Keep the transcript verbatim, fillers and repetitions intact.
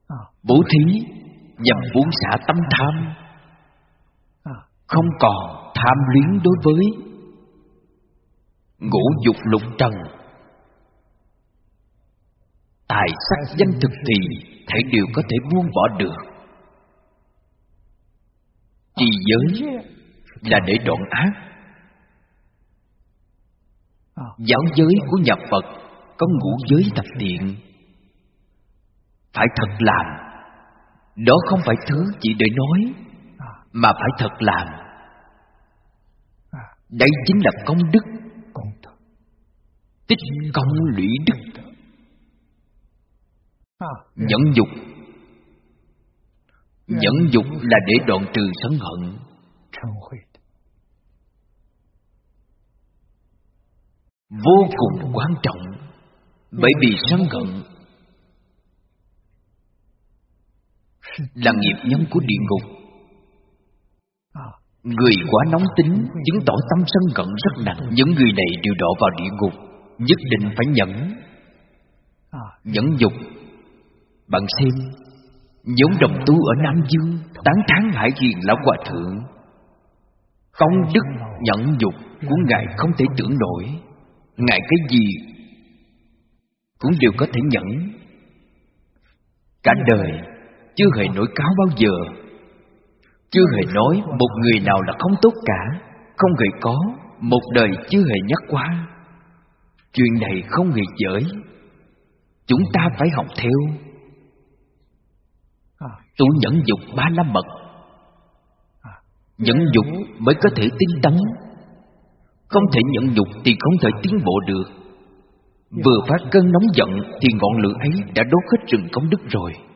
Bố thí nhằm buông xả tâm tham, không còn tham luyến đối với ngũ dục lục trần. Tài sắc danh thực thì thảy đều có thể buông bỏ được. Trì giới là để đoạn ác. Giáo giới của nhà Phật có ngũ giới thập thiện, phải thật làm. Đó không phải thứ chỉ để nói, mà phải thật làm. Đây chính là công đức, tích công lũy đức. Nhẫn dục, nhẫn dục là để đoạn trừ sân hận. Vô cùng quan trọng, bởi vì sân hận là nghiệp nhân của địa ngục. Người quá nóng tính chứng tỏ tâm sân hận rất nặng. Những người này đều đọa vào địa ngục. Nhất định phải nhẫn. Nhẫn dục. Bạn xem, giống đồng tu ở Nam Dương tán thán Hải Hiền Lão Hòa Thượng. Công đức nhẫn dục của Ngài không thể tưởng nổi. Ngài cái gì cũng đều có thể nhẫn. Cả đời chưa hề nổi cáo bao giờ, chưa hề nói một người nào là không tốt cả, không hề có, một đời chưa hề nhắc qua. Chuyện này không hề dễ. Chúng ta phải học theo. Tu nhẫn dục ba la mật, nhẫn dục mới có thể tinh tấn. Không thể nhẫn dục thì không thể tiến bộ được. Vừa phát cơn nóng giận thì ngọn lửa ấy đã đốt hết rừng công đức rồi.